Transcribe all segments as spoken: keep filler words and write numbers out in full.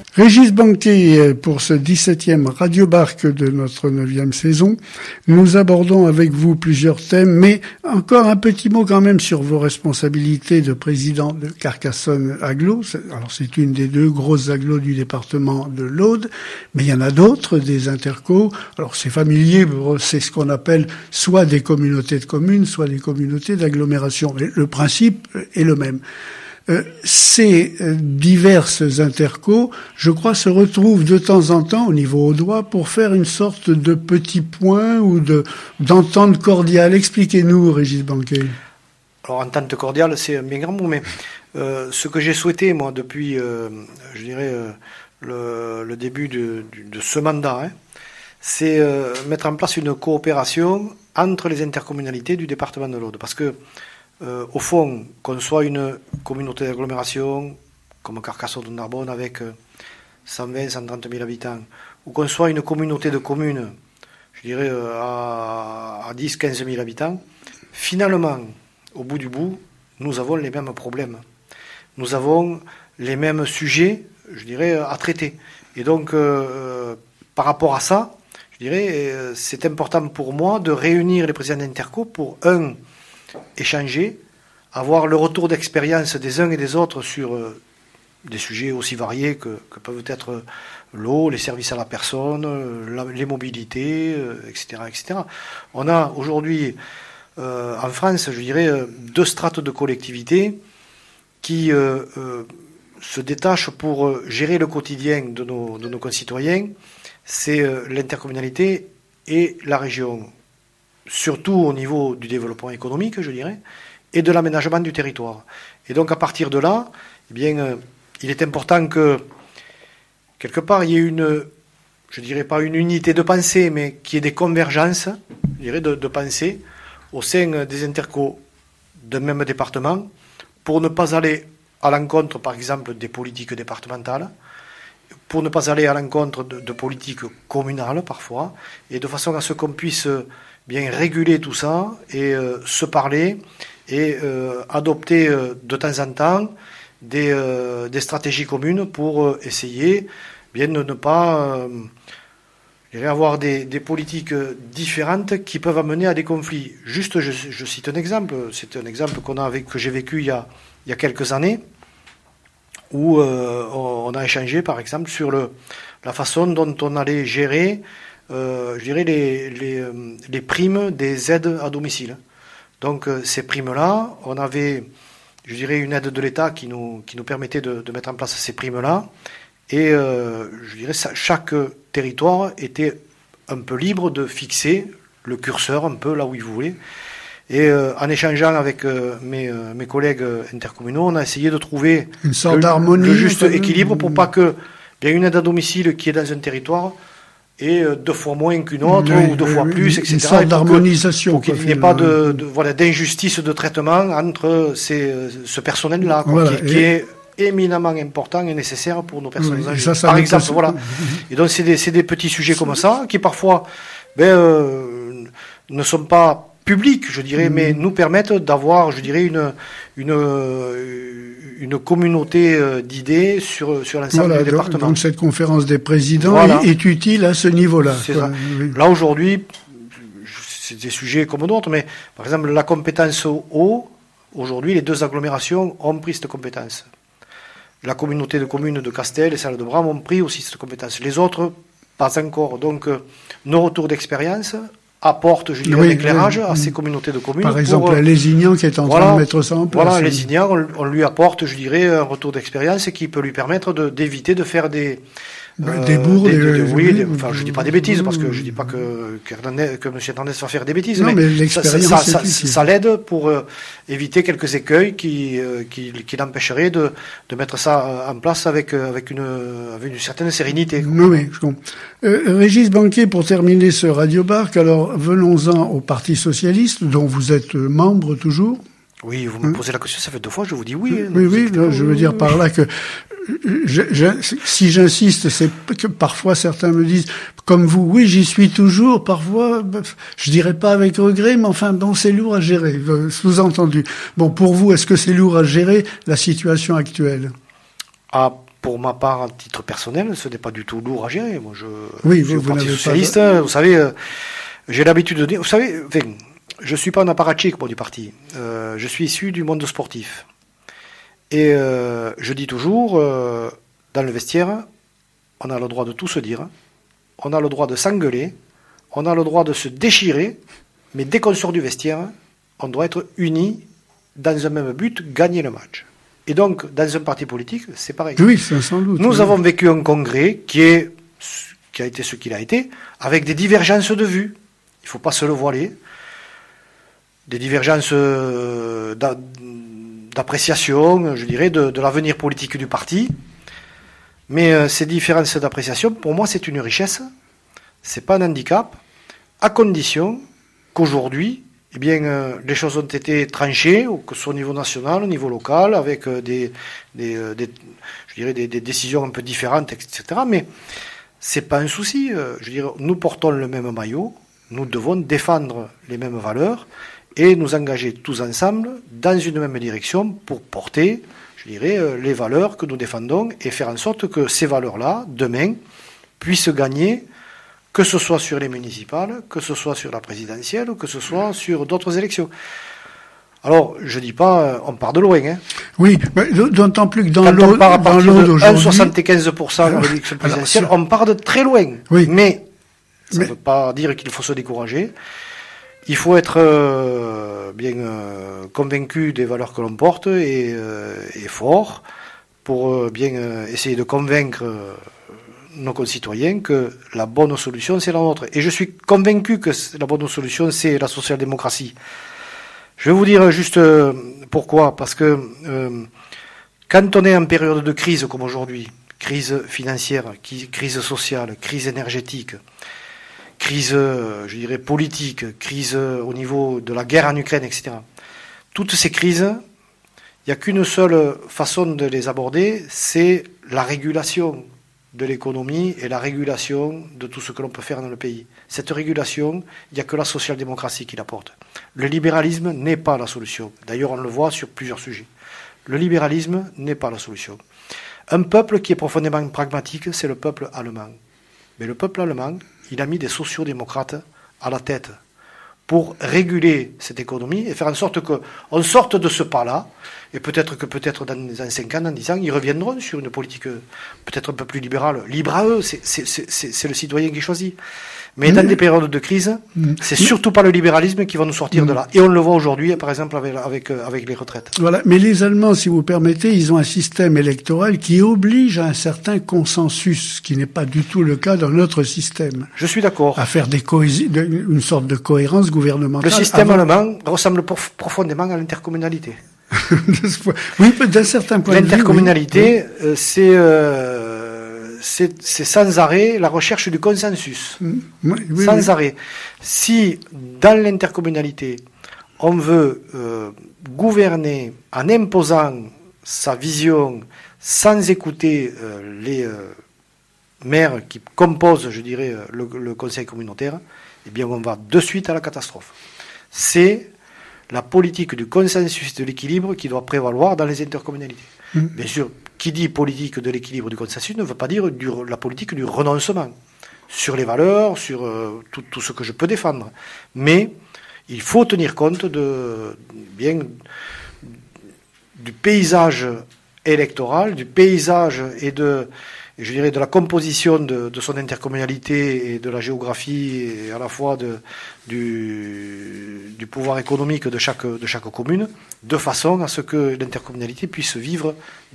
Régis Banquet, pour ce dix-septième Radio Barque de notre neuvième saison, nous abordons avec vous plusieurs thèmes, mais encore un petit mot quand même sur vos responsabilités de président de Carcassonne Agglo. Alors c'est une des deux grosses agglos du département de l'Aude, mais il y en a d'autres, des intercos. Alors c'est familier, c'est ce qu'on appelle soit des communautés de communes, soit des communautés d'agglomération. Mais le principe est le même. Euh, ces euh, diverses intercos, je crois, se retrouvent de temps en temps au niveau audois pour faire une sorte de petit point ou de d'entente cordiale. Expliquez-nous, Régis Banquet. Alors, entente cordiale, c'est un bien grand mot, mais euh, ce que j'ai souhaité, moi, depuis, euh, je dirais, euh, le, le début de, de, de ce mandat, hein, c'est euh, mettre en place une coopération entre les intercommunalités du département de l'Aude. Parce que Euh, au fond, qu'on soit une communauté d'agglomération, comme Carcassonne ou Narbonne, avec euh, cent vingt, cent trente mille habitants, ou qu'on soit une communauté de communes, je dirais euh, à, à dix, quinze mille habitants, finalement, au bout du bout, nous avons les mêmes problèmes. Nous avons les mêmes sujets, je dirais, à traiter. Et donc, euh, par rapport à ça, je dirais, euh, c'est important pour moi de réunir les présidents d'Interco pour, un, échanger, avoir le retour d'expérience des uns et des autres sur euh, des sujets aussi variés que, que peuvent être l'eau, les services à la personne, la, les mobilités, euh, et cetera, et cetera. On a aujourd'hui euh, en France, je dirais, deux strates de collectivités qui euh, euh, se détachent pour gérer le quotidien de nos, de nos concitoyens. C'est euh, l'intercommunalité et la région, surtout au niveau du développement économique, je dirais, et de l'aménagement du territoire. Et donc, à partir de là, eh bien, euh, il est important que, quelque part, il y ait une, je dirais pas une unité de pensée, mais qu'il y ait des convergences, je dirais, de, de pensée au sein des intercos d'un même département, pour ne pas aller à l'encontre, par exemple, des politiques départementales, pour ne pas aller à l'encontre de, de politiques communales, parfois, et de façon à ce qu'on puisse bien réguler tout ça et euh, se parler et euh, adopter euh, de temps en temps des, euh, des stratégies communes pour euh, essayer bien de ne pas euh, avoir des, des politiques différentes qui peuvent amener à des conflits. Juste, je, je cite un exemple, c'est un exemple qu'on a avec, que j'ai vécu il y a, il y a quelques années, où euh, on a échangé par exemple sur le, la façon dont on allait gérer Euh, je dirais les, les, les primes des aides à domicile. Donc euh, ces primes-là, on avait, je dirais, une aide de l'État qui nous, qui nous permettait de, de mettre en place ces primes-là. Et euh, je dirais ça, chaque territoire était un peu libre de fixer le curseur un peu là où il voulait. Et euh, en échangeant avec euh, mes, euh, mes collègues intercommunaux, on a essayé de trouver une sorte le, d'harmonie, le juste équilibre pour pas que bien une aide à domicile qui est dans un territoire et deux fois moins qu'une autre, oui, ou deux oui, fois plus, et cetera. Une sorte d'harmonisation. Pour qu'il n'y ait pas de, de, voilà, d'injustice de traitement entre ces, ce personnel-là, quoi, voilà, qui, qui est éminemment important et nécessaire pour nos personnes oui, âgées. Ça, ça Par exemple, pas... voilà. Et donc, c'est des, c'est des petits sujets comme ça, qui parfois ben, euh, ne sont pas publics, je dirais, mmh. mais nous permettent d'avoir, je dirais, une, une, une communauté d'idées sur, sur l'ensemble voilà, du département. Donc cette conférence des présidents voilà. est, est utile à ce niveau-là. C'est ça. Oui. Là, aujourd'hui, c'est des sujets comme d'autres, mais par exemple, la compétence eau, aujourd'hui, les deux agglomérations ont pris cette compétence. La communauté de communes de Castel et celle de Bram ont pris aussi cette compétence. Les autres, pas encore. Donc, euh, nos retours d'expérience apporte, je dirais, oui, l'éclairage oui, à ces communautés de communes. Par exemple, pour, à Lézignan qui est en voilà, train de mettre ça en place. Voilà, à Lézignan, on, on lui apporte, je dirais, un retour d'expérience qui peut lui permettre de, d'éviter de faire des... Euh, des bourgs, des, des, des, des, oui, des, enfin, je dis pas des bêtises, parce que je dis pas que, que, que M. Hernandez va faire des bêtises, non, mais, mais ça, ça, ça, ça, ça l'aide pour euh, éviter quelques écueils qui, euh, qui, qui l'empêcheraient de, de mettre ça en place avec, avec, une, avec une certaine sérénité. Oui, oui, je comprends. Euh, Régis Banquet, pour terminer ce Radio Barque, alors venons-en au Parti Socialiste, dont vous êtes membre toujours. Oui, vous me posez la question, ça fait deux fois, je vous dis oui. Oui, oui, non, je veux dire par là que je, je, si j'insiste, c'est que parfois certains me disent, comme vous, oui, j'y suis toujours, parfois, je dirais pas avec regret, mais enfin, bon, c'est lourd à gérer, sous-entendu. Bon, pour vous, est-ce que c'est lourd à gérer la situation actuelle ? Ah, pour ma part, à titre personnel, ce n'est pas du tout lourd à gérer. Moi, je, oui, je suis vous, au Parti vous socialiste. Pas... Vous savez, euh, j'ai l'habitude de dire. Vous savez, enfin, je suis pas un apparatchik moi du parti. Euh, je suis issu du monde sportif. Et euh, je dis toujours, euh, dans le vestiaire, on a le droit de tout se dire, on a le droit de s'engueuler, on a le droit de se déchirer, mais dès qu'on sort du vestiaire, on doit être unis dans un même but, gagner le match. Et donc, dans un parti politique, c'est pareil. Oui, c'est sans doute. Nous oui. avons vécu un congrès qui est, qui a été ce qu'il a été, avec des divergences de vues. Il ne faut pas se le voiler. Des divergences d'appréciation, je dirais, de, de l'avenir politique du parti. Mais euh, ces différences d'appréciation, pour moi, c'est une richesse. C'est pas un handicap, à condition qu'aujourd'hui, eh bien, euh, les choses ont été tranchées, que ce soit au niveau national, au niveau local, avec euh, des, des, euh, des, je dirais des, des décisions un peu différentes, et cetera. Mais c'est pas un souci. Euh, je dirais, nous portons le même maillot, nous devons défendre les mêmes valeurs et nous engager tous ensemble dans une même direction pour porter, je dirais, euh, les valeurs que nous défendons et faire en sorte que ces valeurs-là, demain, puissent gagner, que ce soit sur les municipales, que ce soit sur la présidentielle ou que ce soit sur d'autres élections. Alors, je dis pas, on part de loin. Hein. Oui, mais d'autant plus que dans Quand l'eau on part à partir de un virgule d'aujourd'hui... soixante-quinze pour cent dans l'élection présidentielle, alors, on part de très loin. Oui. Mais ça ne mais... veut pas dire qu'il faut se décourager. Il faut être euh, bien euh, convaincu des valeurs que l'on porte et, euh, et fort pour euh, bien euh, essayer de convaincre euh, nos concitoyens que la bonne solution, c'est la nôtre. Et je suis convaincu que la bonne solution, c'est la social-démocratie. Je vais vous dire juste euh, pourquoi. Parce que euh, quand on est en période de crise comme aujourd'hui, crise financière, crise sociale, crise énergétique, crise, je dirais, politique, crise au niveau de la guerre en Ukraine, et cetera. Toutes ces crises, il n'y a qu'une seule façon de les aborder, c'est la régulation de l'économie et la régulation de tout ce que l'on peut faire dans le pays. Cette régulation, il n'y a que la social-démocratie qui l'apporte. Le libéralisme n'est pas la solution. D'ailleurs, on le voit sur plusieurs sujets. Le libéralisme n'est pas la solution. Un peuple qui est profondément pragmatique, c'est le peuple allemand. Mais le peuple allemand, il a mis des sociodémocrates à la tête pour réguler cette économie et faire en sorte qu'on sorte de ce pas-là. Et peut-être que peut-être dans, dans cinq ans, dans dix ans, ils reviendront sur une politique peut-être un peu plus libérale. Libre à eux, c'est, c'est, c'est, c'est le citoyen qui choisit. Mais mmh. dans des périodes de crise, mmh. c'est surtout pas le libéralisme qui va nous sortir mmh. de là. Et on le voit aujourd'hui, par exemple, avec, avec, avec les retraites. Voilà. Mais les Allemands, si vous permettez, ils ont un système électoral qui oblige à un certain consensus, ce qui n'est pas du tout le cas dans notre système. Je suis d'accord. À faire des cohési- de, une sorte de cohérence gouvernementale. Le système avant... allemand ressemble prof- profondément à l'intercommunalité. Oui, d'un certain point de vue. L'intercommunalité, oui. euh, c'est, euh, c'est, c'est sans arrêt la recherche du consensus. Oui, oui, sans oui. arrêt. Si, dans l'intercommunalité, on veut euh, gouverner en imposant sa vision sans écouter euh, les euh, maires qui composent, je dirais, le, le conseil communautaire, eh bien, on va de suite à la catastrophe. C'est la politique du consensus de l'équilibre qui doit prévaloir dans les intercommunalités. Mmh. Bien sûr, qui dit politique de l'équilibre du consensus ne veut pas dire du, la politique du renoncement sur les valeurs, sur euh, tout, tout ce que je peux défendre. Mais il faut tenir compte de, bien, du paysage électoral, du paysage et de, je dirais, de la composition de, de son intercommunalité et de la géographie et à la fois de, du, du pouvoir économique de chaque, de chaque commune, de façon à ce que l'intercommunalité puisse vivre,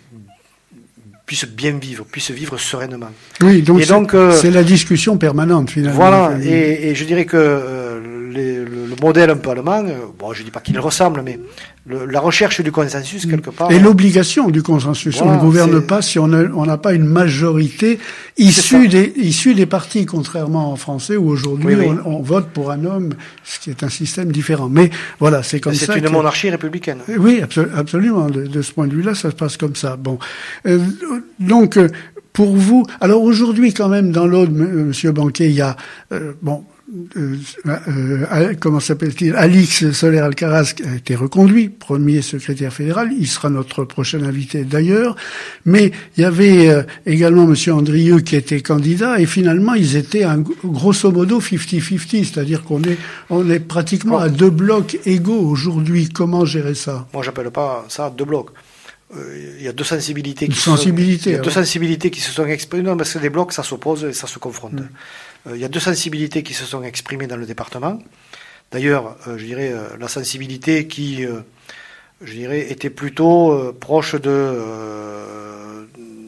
puisse bien vivre, puisse vivre sereinement. Oui, donc, et c'est, donc euh, c'est la discussion permanente finalement. Voilà, et, et je dirais que euh, les, le, le modèle un peu allemand, euh, bon, je dis pas qu'il ressemble, mais le, la recherche du consensus quelque part. Et l'obligation du consensus. Voilà, on ne gouverne pas si on n'a pas une majorité issue des, issue des partis, contrairement en français où aujourd'hui oui, oui. on, on vote pour un homme, ce qui est un système différent. Mais voilà, c'est comme c'est ça. C'est une que... monarchie républicaine. Oui, absolu- absolument. De, de ce point de vue-là, ça se passe comme ça. Bon, euh, donc. Euh, Pour vous, alors aujourd'hui quand même dans l'Aude, Monsieur Banquier, il y a euh, bon Euh, euh, comment s'appelle-t-il, Alix Soler-Alcaraz a été reconduit, premier secrétaire fédéral. Il sera notre prochain invité d'ailleurs. Mais il y avait euh, également Monsieur Andrieux qui était candidat et finalement ils étaient un, grosso modo cinquante cinquante, c'est-à-dire qu'on est on est pratiquement à deux blocs égaux aujourd'hui. Comment gérer ça? Moi, j'appelle pas ça deux blocs. Euh, il y a deux sensibilités. Qui sensibilité, sont, il y a deux sensibilités qui se sont exprimées. Non, parce que des blocs, ça s'oppose et ça se confronte. Mmh. Euh, il y a deux sensibilités qui se sont exprimées dans le département. D'ailleurs, euh, je dirais euh, la sensibilité qui, euh, je dirais, était plutôt euh, proche de euh,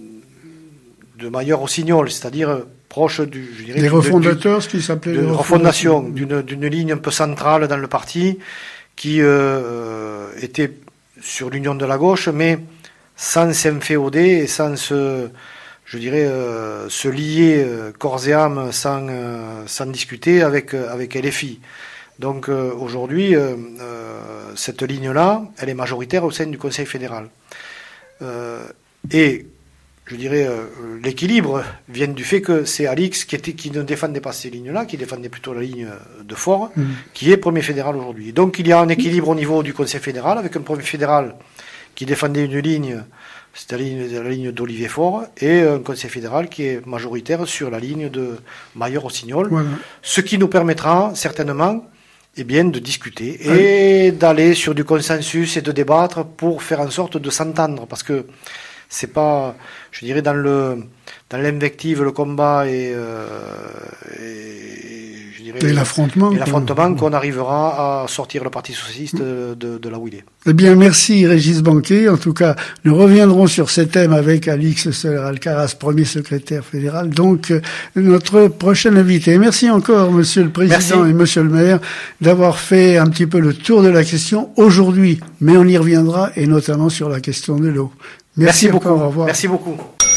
de Mailleur-Rossignol, c'est-à-dire euh, proche du, je dirais, des du, refondateurs, du, ce qui s'appelait de refondation, d'une d'une ligne un peu centrale dans le parti qui euh, était sur l'union de la gauche, mais sans s'inféoder et sans se, je dirais, euh, se lier euh, corps et âme sans, euh, sans discuter avec, euh, avec L F I. Donc euh, aujourd'hui, euh, euh, cette ligne-là, elle est majoritaire au sein du Conseil fédéral. Euh, et, je dirais, euh, l'équilibre vient du fait que c'est Alix qui, était, qui ne défendait pas ces lignes-là, qui défendait plutôt la ligne de Fort, mmh. qui est premier fédéral aujourd'hui. Donc il y a un équilibre au niveau du Conseil fédéral, avec un premier fédéral qui défendait une ligne, c'est la ligne, la ligne d'Olivier Faure, et un Conseil fédéral qui est majoritaire sur la ligne de Mailleur-Rossignol, voilà. Ce qui nous permettra certainement eh bien, de discuter et mmh. d'aller sur du consensus et de débattre pour faire en sorte de s'entendre, parce que c'est pas, je dirais, dans le dans l'invective, le combat et, euh, et je dirais et l'affrontement, et l'affrontement qu'on arrivera à sortir le Parti socialiste de, de, de là où il est. Eh bien, merci Régis Banquet. En tout cas, nous reviendrons sur ces thèmes avec Alix Soler-Alcaraz, premier secrétaire fédéral, donc euh, notre prochain invité. Merci encore, Monsieur le Président merci. Et Monsieur le Maire, d'avoir fait un petit peu le tour de la question aujourd'hui. Mais on y reviendra, et notamment sur la question de l'eau. Merci, merci beaucoup. Au revoir. Merci beaucoup.